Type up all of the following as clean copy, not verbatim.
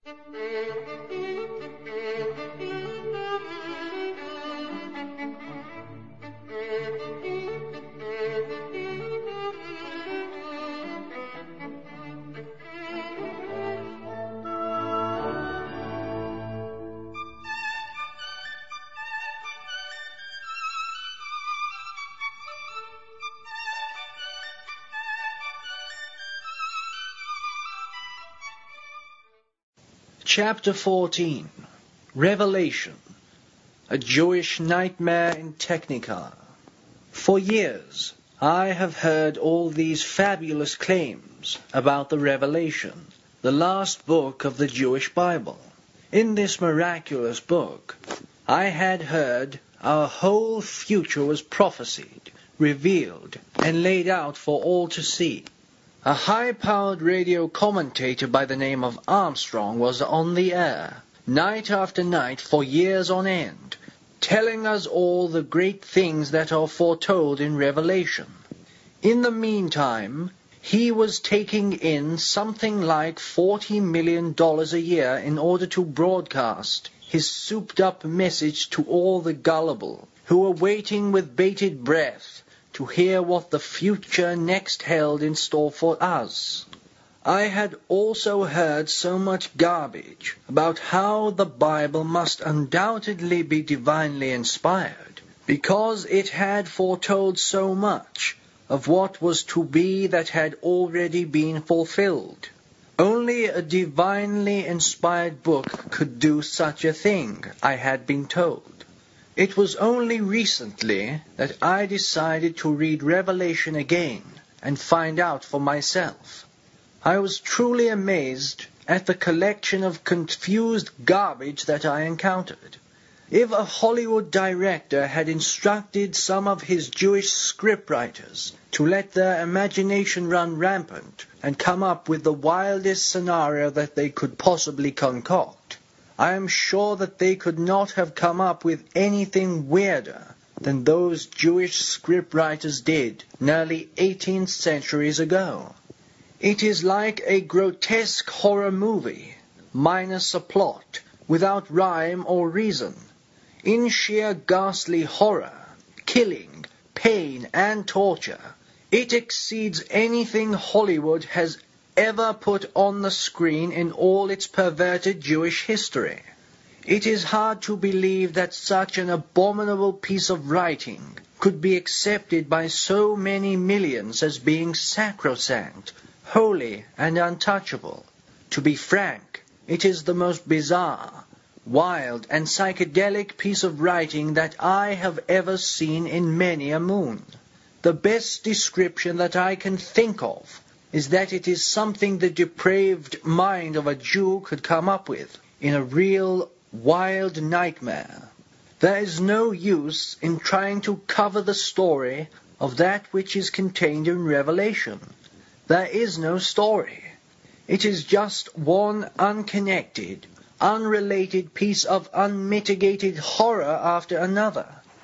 Chapter 14. Revelation, a Jewish Nightmare in Technicolor. For years I have heard all these fabulous claims about the Revelation, the last book of the Jewish Bible. In this miraculous book, I had heard our whole future was prophesied, revealed, and laid out for all to see. A high-powered radio commentator by the name of Armstrong was on the air, night after night for years on end, telling us all the great things that are foretold in Revelation. In the meantime, he was taking in something like $40 million a year in order to broadcast his souped-up message to all the gullible, who were waiting with bated breath to hear what the future next held in store for us. I had also heard so much garbage about how the Bible must undoubtedly be divinely inspired, because it had foretold so much of what was to be that had already been fulfilled. Only a divinely inspired book could do such a thing, I had been told. It was only recently that I decided to read Revelation again and find out for myself. I was truly amazed at the collection of confused garbage that I encountered. If a Hollywood director had instructed some of his Jewish scriptwriters to let their imagination run rampant and come up with the wildest scenario that they could possibly concoct, I am sure that they could not have come up with anything weirder than those Jewish scriptwriters did nearly 18 centuries ago. It is like a grotesque horror movie, minus a plot, without rhyme or reason. In sheer ghastly horror, killing, pain, and torture, it exceeds anything Hollywood has ever put on the screen in all its perverted Jewish history. It is hard to believe that such an abominable piece of writing could be accepted by so many millions as being sacrosanct, holy, and untouchable. To be frank, it is the most bizarre, wild, and psychedelic piece of writing that I have ever seen in many a moon. The best description that I can think of is that it is something the depraved mind of a Jew could come up with in a real wild nightmare. There is no use in trying to cover the story of that which is contained in Revelation. There is no story. It is just one unconnected, unrelated piece of unmitigated horror after another.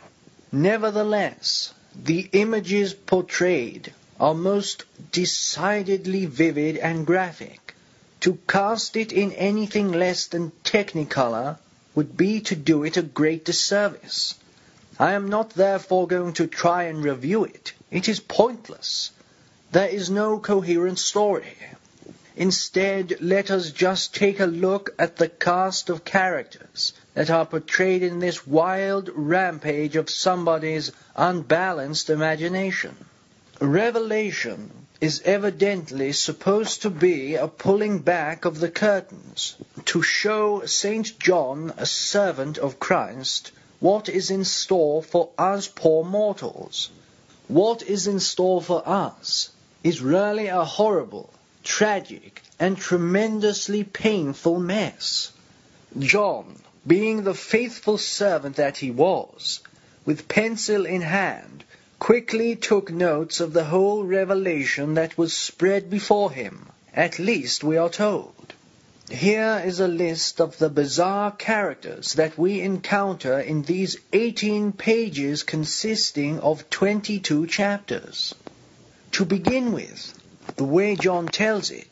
Nevertheless, the images portrayed are most decidedly vivid and graphic. To cast it in anything less than Technicolor would be to do it a great disservice. I am not therefore going to try and review it. It is pointless. There is no coherent story. Instead, let us just take a look at the cast of characters that are portrayed in this wild rampage of somebody's unbalanced imagination. Revelation is evidently supposed to be a pulling back of the curtains to show St. John, a servant of Christ, what is in store for us poor mortals. What is in store for us is really a horrible, tragic, and tremendously painful mess. John, being the faithful servant that he was, with pencil in hand, quickly took notes of the whole revelation that was spread before him. At least we are told. Here is a list of the bizarre characters that we encounter in these 18 pages consisting of 22 chapters. To begin with, the way John tells it,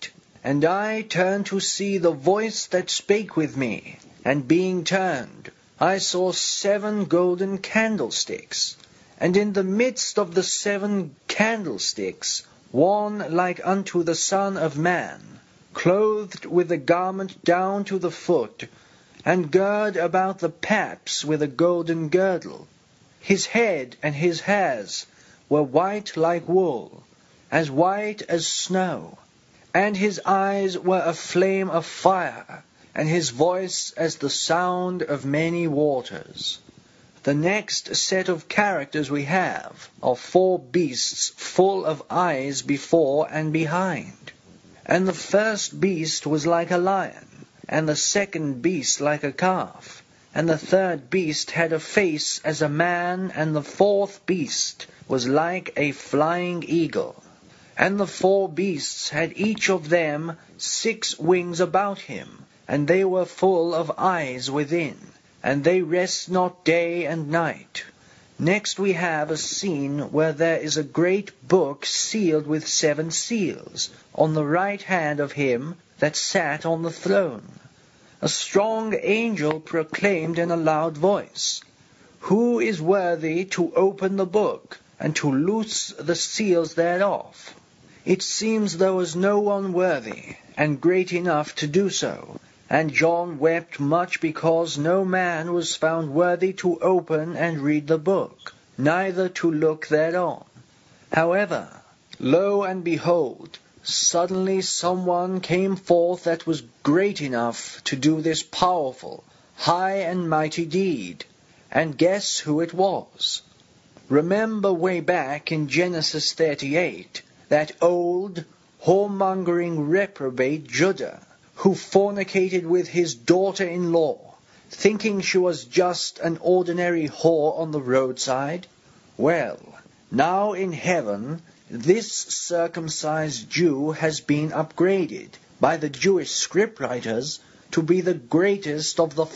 And I turned to see the voice that spake with me. And being turned, I saw 7 golden candlesticks. And in the midst of the 7 candlesticks, one like unto the Son of Man, clothed with a garment down to the foot, and girt about the paps with a golden girdle. His head and his hairs were white like wool, as white as snow. And his eyes were a flame of fire, and his voice as the sound of many waters. The next set of characters we have are 4 beasts full of eyes before and behind. And the first beast was like a lion, and the second beast like a calf, and the third beast had a face as a man, and the 4th beast was like a flying eagle. And the 4 beasts had each of them 6 wings about him, and they were full of eyes within, and they rest not day and night. Next we have a scene where there is a great book sealed with 7 seals, on the right hand of him that sat on the throne. A strong angel proclaimed in a loud voice, Who is worthy to open the book, and to loose the seals thereof? It seems there was no one worthy, and great enough to do so. And John wept much because no man was found worthy to open and read the book, neither to look thereon. However, lo and behold, suddenly someone came forth that was great enough to do this powerful, high and mighty deed. And guess who it was? Remember way back in Genesis 38, that old, whoremongering reprobate Judah, who fornicated with his daughter-in-law, thinking she was just an ordinary whore on the roadside? Well, now in heaven, this circumcised Jew has been upgraded by the Jewish scriptwriters to be the greatest of the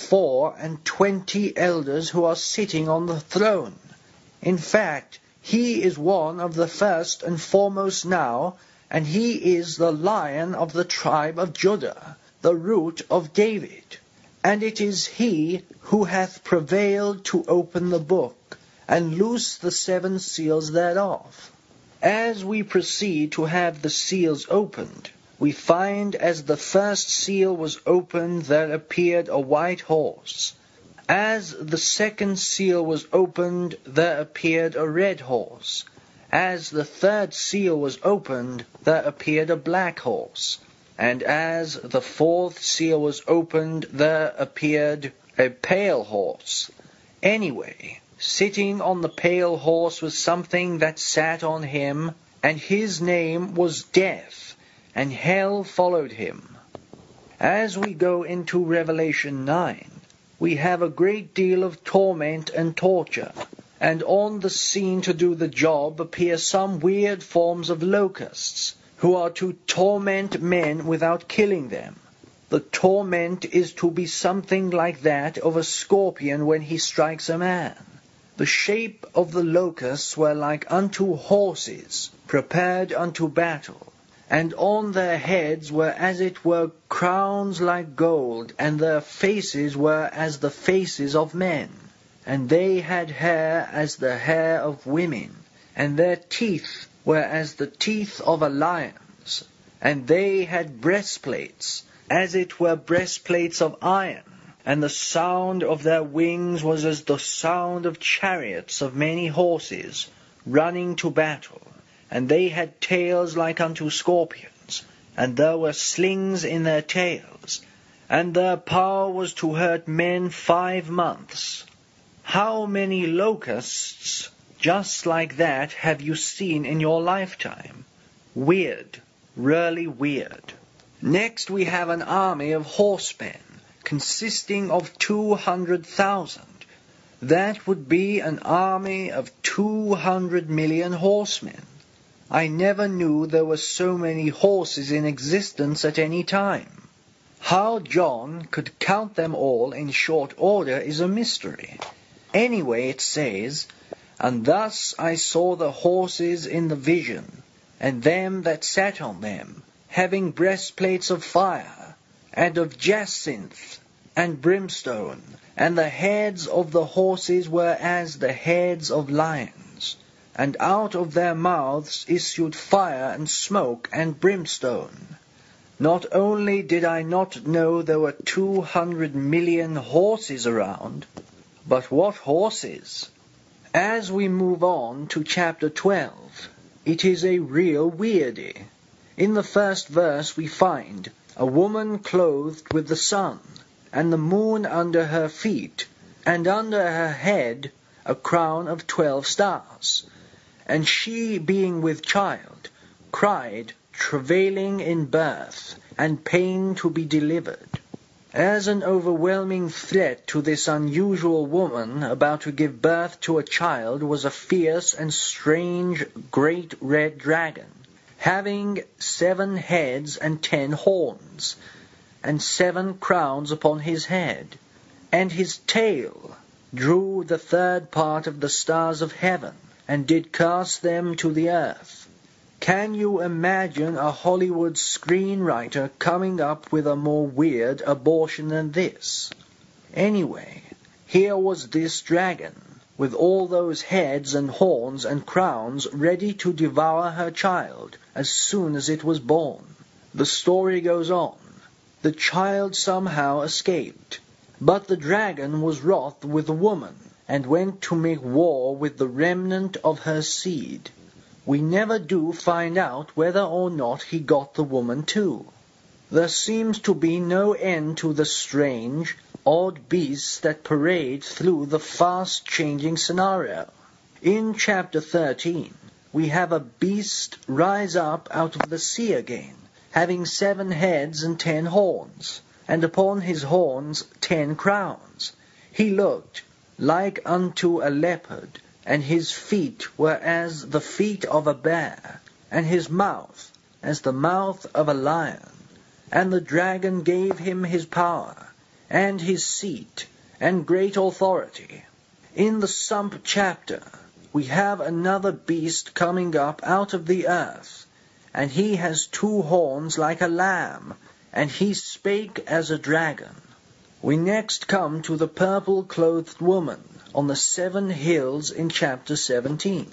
24 elders who are sitting on the throne. In fact, he is one of the first and foremost now, and he is the Lion of the tribe of Judah, the root of David. And it is he who hath prevailed to open the book, and loose the 7 seals thereof. As we proceed to have the seals opened, we find as the first seal was opened there appeared a white horse. As the second seal was opened, there appeared a red horse. As the third seal was opened, there appeared a black horse. And as the 4th seal was opened, there appeared a pale horse. Anyway, sitting on the pale horse was something that sat on him, and his name was Death, and hell followed him. As we go into Revelation 9, we have a great deal of torment and torture, and on the scene to do the job appear some weird forms of locusts, who are to torment men without killing them. The torment is to be something like that of a scorpion when he strikes a man. The shape of the locusts were like unto horses, prepared unto battle. And on their heads were as it were crowns like gold, and their faces were as the faces of men. And they had hair as the hair of women, and their teeth were as the teeth of a lion's. And they had breastplates, as it were breastplates of iron, and the sound of their wings was as the sound of chariots of many horses, running to battle. And they had tails like unto scorpions, and there were slings in their tails, and their power was to hurt men 5 months. How many locusts just like that have you seen in your lifetime? Weird, really weird. Next we have an army of horsemen, consisting of 200,000. That would be an army of 200 million horsemen. I never knew there were so many horses in existence at any time. How John could count them all in short order is a mystery. Anyway, it says, And thus I saw the horses in the vision, and them that sat on them, having breastplates of fire, and of jacinth, and brimstone, and the heads of the horses were as the heads of lions, and out of their mouths issued fire and smoke and brimstone. Not only did I not know there were 200 million horses around, but what horses! As we move on to chapter 12, it is a real weirdie. In the first verse we find a woman clothed with the sun, and the moon under her feet, and under her head a crown of 12 stars. And she, being with child, cried, travailing in birth, and pain to be delivered. As an overwhelming threat to this unusual woman about to give birth to a child was a fierce and strange great red dragon, having 7 heads and 10 horns, and 7 crowns upon his head, and his tail drew the 3rd part of the stars of heaven, and did cast them to the earth. Can you imagine a Hollywood screenwriter coming up with a more weird abortion than this? Anyway, here was this dragon, with all those heads and horns and crowns ready to devour her child as soon as it was born. The story goes on. The child somehow escaped, but the dragon was wroth with the woman, and went to make war with the remnant of her seed. We never do find out whether or not he got the woman too. There seems to be no end to the strange, odd beasts that parade through the fast-changing scenario. In chapter 13, we have a beast rise up out of the sea again, having 7 heads and 10 horns, and upon his horns 10 crowns. He looked like unto a leopard, and his feet were as the feet of a bear, and his mouth as the mouth of a lion. And the dragon gave him his power, and his seat, and great authority. In the sump chapter, we have another beast coming up out of the earth, and he has 2 horns like a lamb, and he spake as a dragon. We next come to the purple-clothed woman on the 7 hills in chapter 17.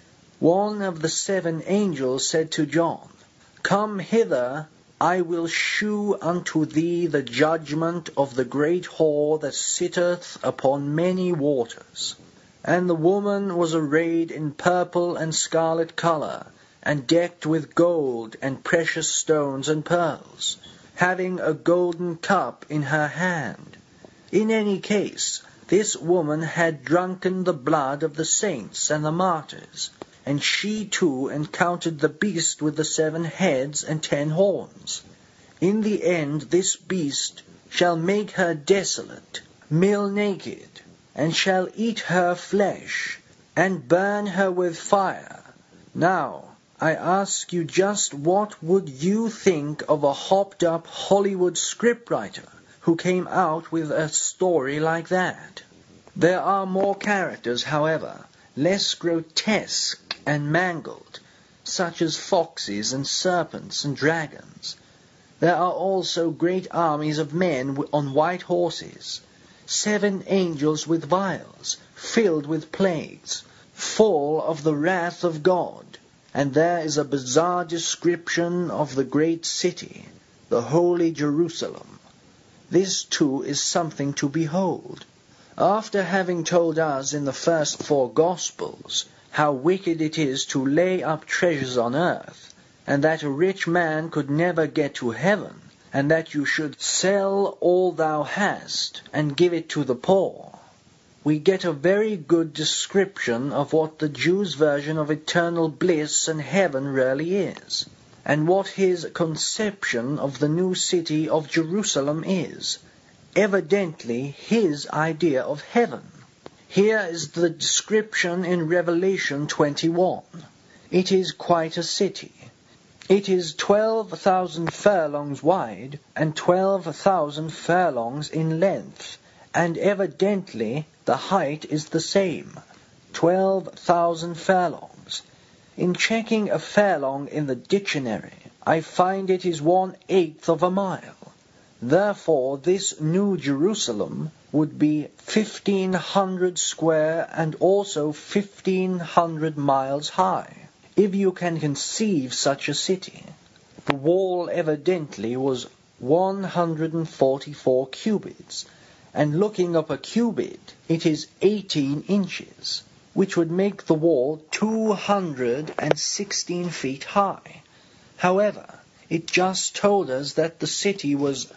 One of the 7 angels said to John, Come hither, I will shew unto thee the judgment of the great whore that sitteth upon many waters. And the woman was arrayed in purple and scarlet colour, and decked with gold and precious stones and pearls, having a golden cup in her hand. In any case, this woman had drunken the blood of the saints and the martyrs, and she too encountered the beast with the 7 heads and 10 horns. In the end this beast shall make her desolate, mill naked, and shall eat her flesh, and burn her with fire. Now, I ask you just what would you think of a hopped-up Hollywood scriptwriter who came out with a story like that? There are more characters, however, less grotesque and mangled, such as foxes and serpents and dragons. There are also great armies of men on white horses, 7 angels with vials, filled with plagues, full of the wrath of God, and there is a bizarre description of the great city, the holy Jerusalem. This too is something to behold. After having told us in the first 4 Gospels how wicked it is to lay up treasures on earth, and that a rich man could never get to heaven, and that you should sell all thou hast and give it to the poor, we get a very good description of what the Jews' version of eternal bliss and heaven really is, and what his conception of the new city of Jerusalem is. Evidently his idea of heaven. Here is the description in Revelation 21. It is quite a city. It is 12,000 furlongs wide and 12,000 furlongs in length, and evidently the height is the same, 12,000 furlongs. In checking a furlong in the dictionary, I find it is 1/8 of a mile. Therefore this New Jerusalem would be 1,500 square and also 1,500 miles high, if you can conceive such a city. The wall evidently was 144 cubits, and looking up a cubit, it is 18 inches, which would make the wall 216 feet high. However, it just told us that the city was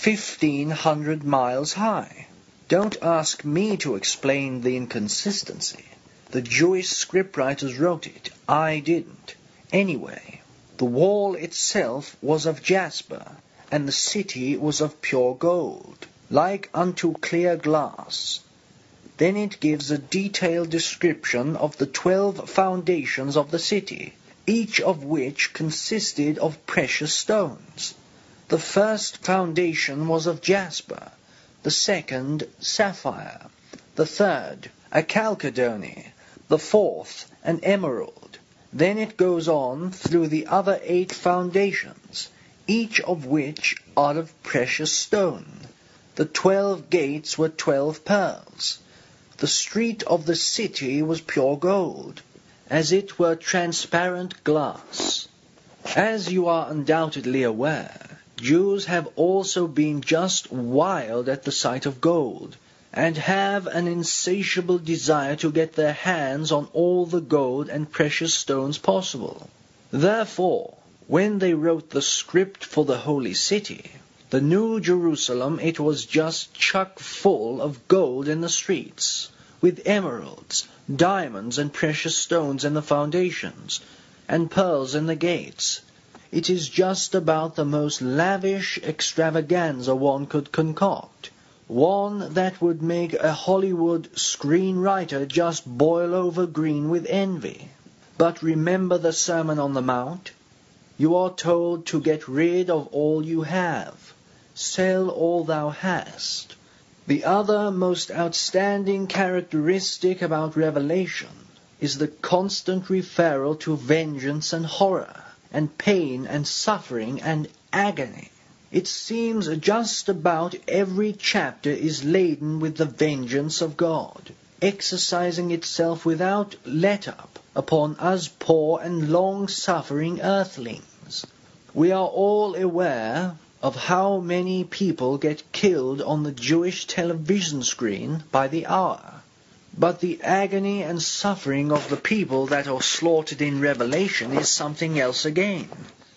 1,500 miles high. Don't ask me to explain the inconsistency. The Jewish scriptwriters wrote it. I didn't. Anyway, the wall itself was of jasper, and the city was of pure gold, like unto clear glass. Then it gives a detailed description of the 12 foundations of the city, each of which consisted of precious stones. The first foundation was of jasper, the second sapphire, the third a chalcedony, the fourth an emerald. Then it goes on through the other 8 foundations, each of which are of precious stone. The 12 gates were 12 pearls. The street of the city was pure gold, as it were transparent glass. As you are undoubtedly aware, Jews have also been just wild at the sight of gold, and have an insatiable desire to get their hands on all the gold and precious stones possible. Therefore, when they wrote the script for the holy city, the New Jerusalem, it was just chock full of gold in the streets, with emeralds, diamonds, and precious stones in the foundations, and pearls in the gates. It is just about the most lavish extravaganza one could concoct, one that would make a Hollywood screenwriter just boil over green with envy. But remember the Sermon on the Mount? You are told to get rid of all you have. Sell all thou hast. The other most outstanding characteristic about Revelation is the constant referral to vengeance and horror, and pain and suffering and agony. It seems just about every chapter is laden with the vengeance of God, exercising itself without let-up upon us poor and long-suffering earthlings. We are all aware of how many people get killed on the Jewish television screen by the hour. But the agony and suffering of the people that are slaughtered in Revelation is something else again.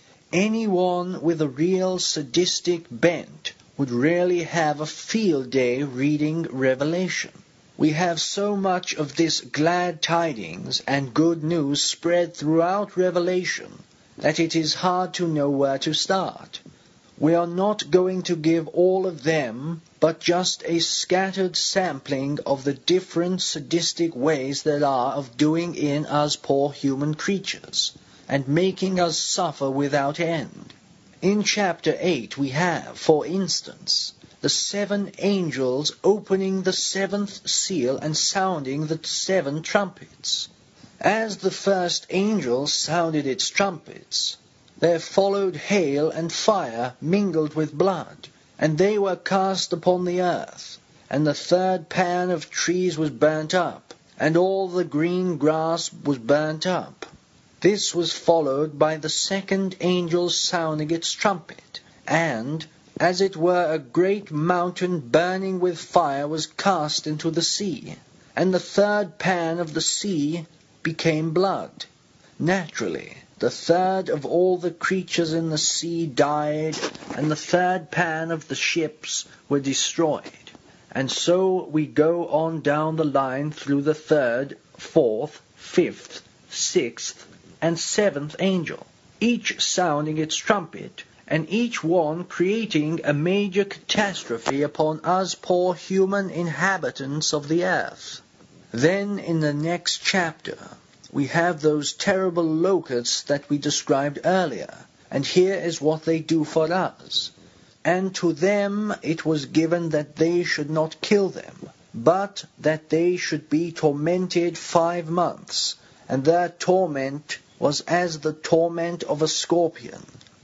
Anyone with a real sadistic bent would really have a field day reading Revelation. We have so much of this glad tidings and good news spread throughout Revelation that it is hard to know where to start. We are not going to give all of them, but just a scattered sampling of the different sadistic ways there are of doing in us poor human creatures, and making us suffer without end. In chapter 8 we have, for instance, the 7 angels opening the 7th seal and sounding the 7 trumpets. As the first angel sounded its trumpets, there followed hail and fire mingled with blood, and they were cast upon the earth, and the 3rd pan of trees was burnt up, and all the green grass was burnt up. This was followed by the 2nd angel sounding its trumpet, and, as it were, a great mountain burning with fire was cast into the sea, and the 3rd pan of the sea became blood. Naturally, the 3rd of all the creatures in the sea died, and the 3rd pan of the ships were destroyed. And so we go on down the line through the 3rd, 4th, 5th, 6th, and 7th angel, each sounding its trumpet, and each one creating a major catastrophe upon us poor human inhabitants of the earth. Then in the next chapter we have those terrible locusts that we described earlier, and here is what they do for us. And to them it was given that they should not kill them, but that they should be tormented 5 months, and their torment was as the torment of a scorpion,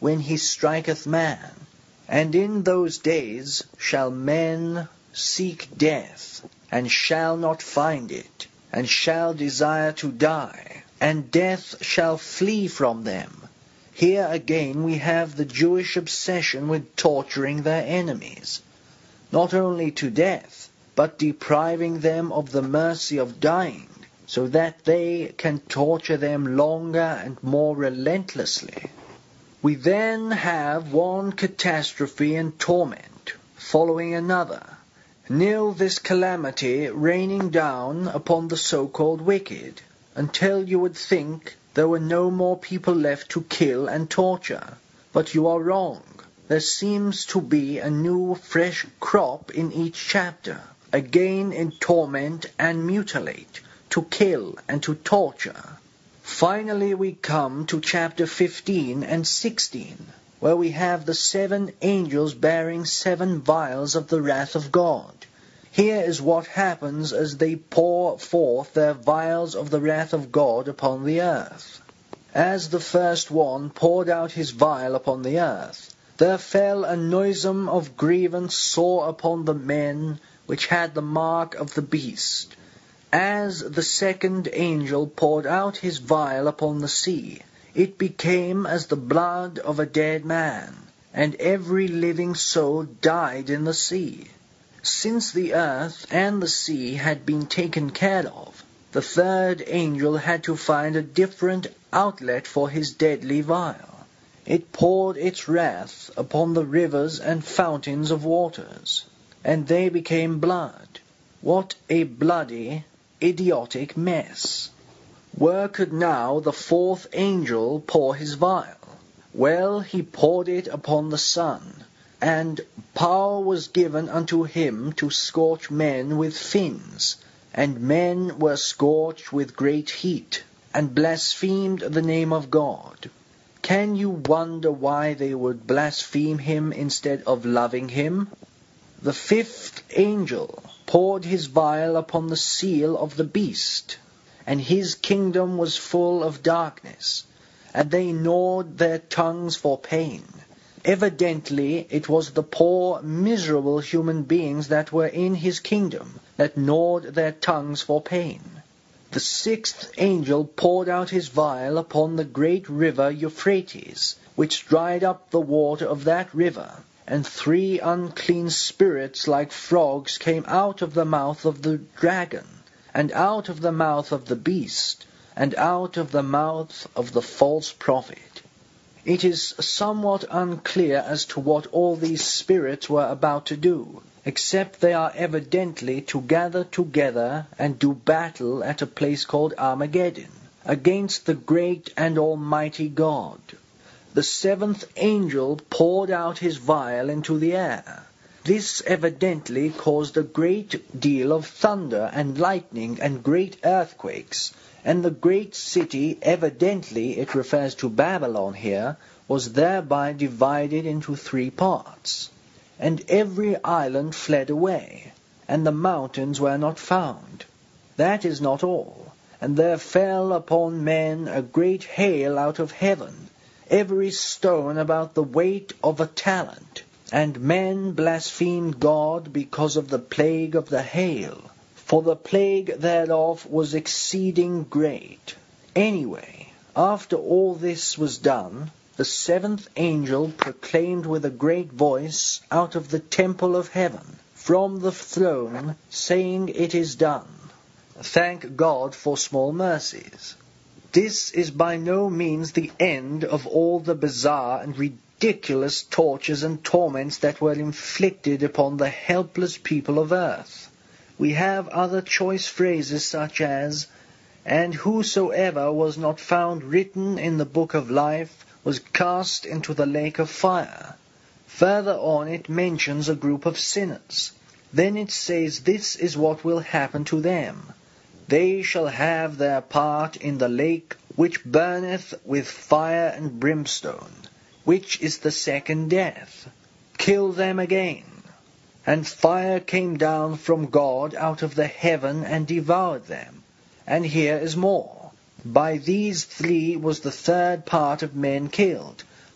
when he striketh man. And in those days shall men seek death, and shall not find it, and shall desire to die, and death shall flee from them. Here again we have the Jewish obsession with torturing their enemies, not only to death, but depriving them of the mercy of dying, so that they can torture them longer and more relentlessly. We then have one catastrophe and torment following another, nil this calamity raining down upon the so-called wicked, until you would think there were no more people left to kill and torture. But you are wrong. There seems to be a new fresh crop in each chapter, again in torment and mutilate, to kill and to torture. Finally we come to chapter 15 and 16, where we have the 7 angels bearing 7 vials of the wrath of God. Here is what happens as they pour forth their vials of the wrath of God upon the earth. As the first one poured out his vial upon the earth, there fell a noisome of grievance sore upon the men which had the mark of the beast. As the second angel poured out his vial upon the sea, it became as the blood of a dead man, and every living soul died in the sea. Since the earth and the sea had been taken care of, the third angel had to find a different outlet for his deadly vial. It poured its wrath upon the rivers and fountains of waters, and they became blood. What a bloody, idiotic mess! Where could now the fourth angel pour his vial? Well, he poured it upon the sun, and power was given unto him to scorch men with fins, and men were scorched with great heat, and blasphemed the name of God. Can you wonder why they would blaspheme him instead of loving him? The fifth angel poured his vial upon the seal of the beast, and his kingdom was full of darkness, and they gnawed their tongues for pain. Evidently it was the poor, miserable human beings that were in his kingdom that gnawed their tongues for pain. The sixth angel poured out his vial upon the great river Euphrates, which dried up the water of that river, and 3 unclean spirits like frogs came out of the mouth of the dragon, and out of the mouth of the beast, and out of the mouth of the false prophet. It is somewhat unclear as to what all these spirits were about to do, except they are evidently to gather together and do battle at a place called Armageddon, against the great and almighty God. The 7th angel poured out his vial into the air. This evidently caused a great deal of thunder and lightning and great earthquakes, and the great city, evidently it refers to Babylon here, was thereby divided into 3 parts. And every island fled away, and the mountains were not found. That is not all, and there fell upon men a great hail out of heaven, every stone about the weight of a talent. And men blasphemed God because of the plague of the hail, for the plague thereof was exceeding great. Anyway, after all this was done, the 7th angel proclaimed with a great voice out of the temple of heaven, from the throne, saying, "It is done." Thank God for small mercies. This is by no means the end of all the bizarre and ridiculous tortures and torments that were inflicted upon the helpless people of earth. We have other choice phrases such as, "And whosoever was not found written in the book of life was cast into the lake of fire." Further on it mentions a group of sinners. Then it says this is what will happen to them. "They shall have their part in the lake which burneth with fire and brimstone, which is the second death. Kill them again." And fire came down from God out of the heaven and devoured them. And here is more. By these 3 was the 3rd part of men killed,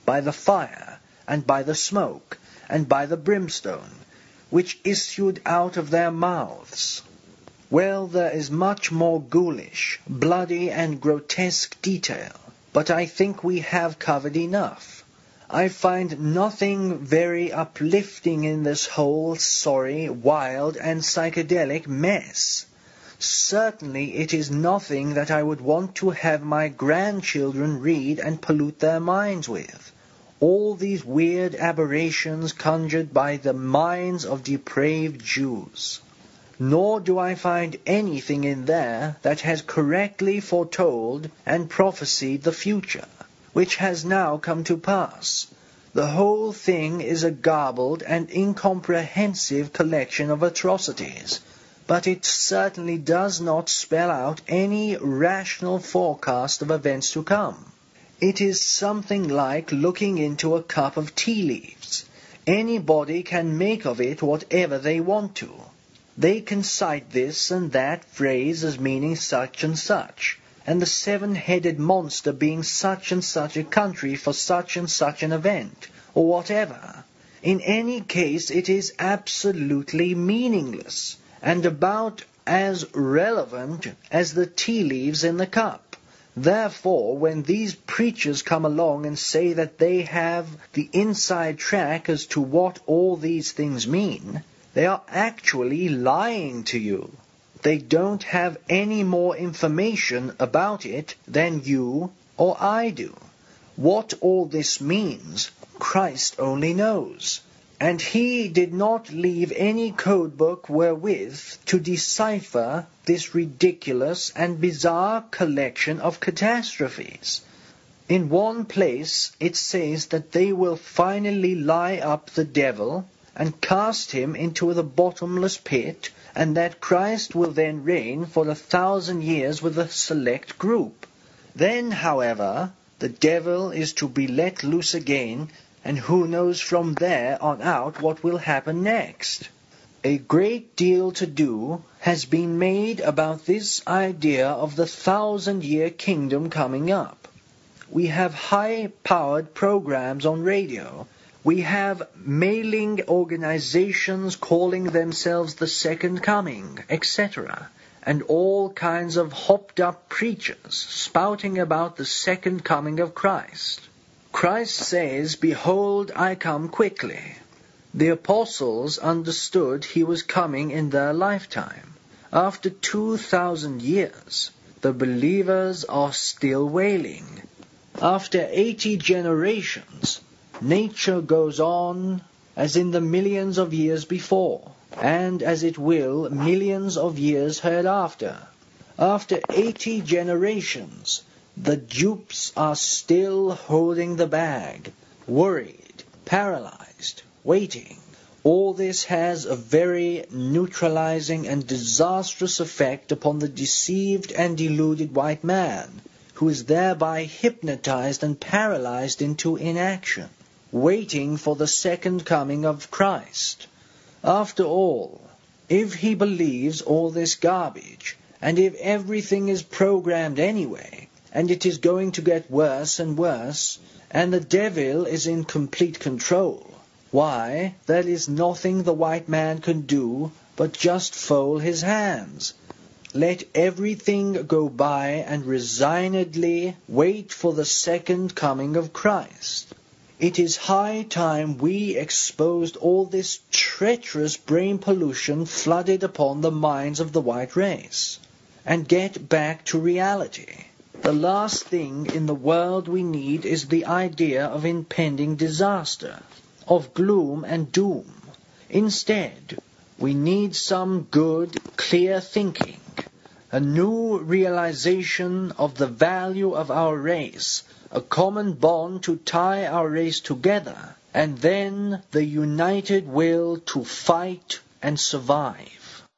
by the fire, and by the smoke, and by the brimstone, which issued out of their mouths. Well, there is much more ghoulish, bloody, and grotesque detail, but I think we have covered enough. I find nothing very uplifting in this whole sorry, wild, and psychedelic mess. Certainly it is nothing that I would want to have my grandchildren read and pollute their minds with. All these weird aberrations conjured by the minds of depraved Jews. Nor do I find anything in there that has correctly foretold and prophesied the future, which has now come to pass. The whole thing is a garbled and incomprehensive collection of atrocities, but it certainly does not spell out any rational forecast of events to come. It is something like looking into a cup of tea leaves. Anybody can make of it whatever they want to. They can cite this and that phrase as meaning such and such, and the seven-headed monster being such and such a country for such and such an event, or whatever. In any case, it is absolutely meaningless, and about as relevant as the tea leaves in the cup. Therefore, when these preachers come along and say that they have the inside track as to what all these things mean, they are actually lying to you. They don't have any more information about it than you or I do. What all this means, Christ only knows. And he did not leave any code book wherewith to decipher this ridiculous and bizarre collection of catastrophes. In one place it says that they will finally lie up the devil and cast him into the bottomless pit, and that Christ will then reign for 1,000 years with a select group. Then, however, the devil is to be let loose again, and who knows from there on out what will happen next. A great deal to do has been made about this idea of the 1,000-year kingdom coming up. We have high-powered programs on radio. We have mailing organizations calling themselves the Second Coming, etc., and all kinds of hopped-up preachers spouting about the Second Coming of Christ. Christ says, "Behold, I come quickly." The apostles understood he was coming in their lifetime. After 2,000 years, the believers are still wailing. After 80 generations, nature goes on as in the millions of years before, and as it will millions of years hereafter. After 80 generations, the dupes are still holding the bag, worried, paralyzed, waiting. All this has a very neutralizing and disastrous effect upon the deceived and deluded white man, who is thereby hypnotized and paralyzed into inaction, waiting for the second coming of Christ. After all, if he believes all this garbage, and if everything is programmed anyway, and it is going to get worse and worse, and the devil is in complete control, why, there is nothing the white man can do but just fold his hands. Let everything go by and resignedly wait for the second coming of Christ. It is high time we exposed all this treacherous brain pollution flooded upon the minds of the white race, and get back to reality. The last thing in the world we need is the idea of impending disaster, of gloom and doom. Instead, we need some good, clear thinking, a new realization of the value of our race, a common bond to tie our race together, and then the united will to fight and survive.